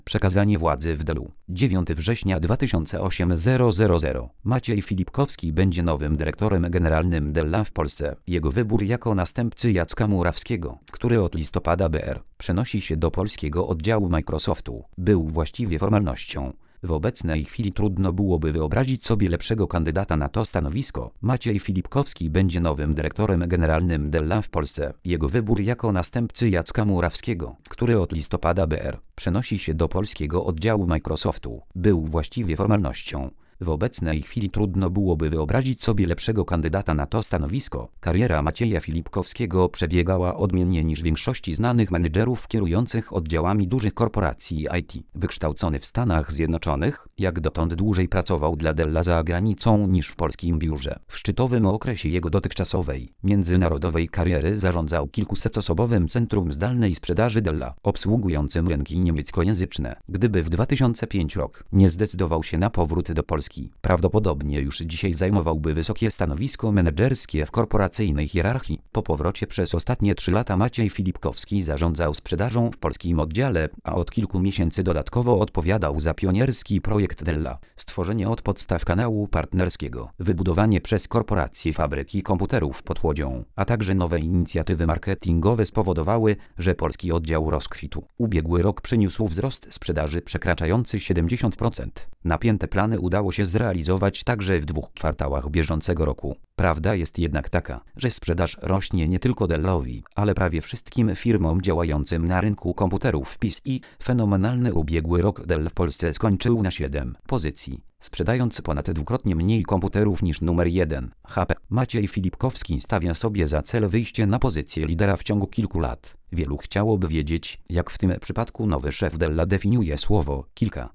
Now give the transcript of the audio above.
Przekazanie władzy w Dellu. 9 września 2008 000. Maciej Filipkowski będzie nowym dyrektorem generalnym Della w Polsce. Jego wybór jako następcy Jacka Murawskiego, który od listopada przenosi się do polskiego oddziału Microsoftu, był właściwie formalnością. W obecnej chwili trudno byłoby wyobrazić sobie lepszego kandydata na to stanowisko. Maciej Filipkowski będzie nowym dyrektorem generalnym Della w Polsce. Jego wybór jako następcy Jacka Murawskiego, który od listopada przenosi się do polskiego oddziału Microsoftu, był właściwie formalnością. W obecnej chwili trudno byłoby wyobrazić sobie lepszego kandydata na to stanowisko. Kariera Macieja Filipkowskiego przebiegała odmiennie niż większości znanych menedżerów kierujących oddziałami dużych korporacji IT. Wykształcony w Stanach Zjednoczonych, jak dotąd dłużej pracował dla Della za granicą niż w polskim biurze. W szczytowym okresie jego dotychczasowej, międzynarodowej kariery zarządzał kilkusetosobowym centrum zdalnej sprzedaży Della, obsługującym rynki niemieckojęzyczne. Gdyby w 2005 rok nie zdecydował się na powrót do Polski, prawdopodobnie już dzisiaj zajmowałby wysokie stanowisko menedżerskie w korporacyjnej hierarchii. Po powrocie przez ostatnie 3 lata Maciej Filipkowski zarządzał sprzedażą w polskim oddziale, a od kilku miesięcy dodatkowo odpowiadał za pionierski projekt Della, stworzenie od podstaw kanału partnerskiego, wybudowanie przez korporację fabryki komputerów pod Łodzią, a także nowe inicjatywy marketingowe spowodowały, że polski oddział rozkwitł. Ubiegły rok przyniósł wzrost sprzedaży przekraczający 70%. Napięte plany udało się zrealizować także w 2 kwartałach bieżącego roku. Prawda jest jednak taka, że sprzedaż rośnie nie tylko Dellowi, ale prawie wszystkim firmom działającym na rynku komputerów PC. Fenomenalny ubiegły rok Dell w Polsce skończył na 7 pozycji, sprzedając ponad dwukrotnie mniej komputerów niż numer 1, HP. Maciej Filipkowski stawia sobie za cel wyjście na pozycję lidera w ciągu kilku lat. Wielu chciałoby wiedzieć, jak w tym przypadku nowy szef Della definiuje słowo kilka.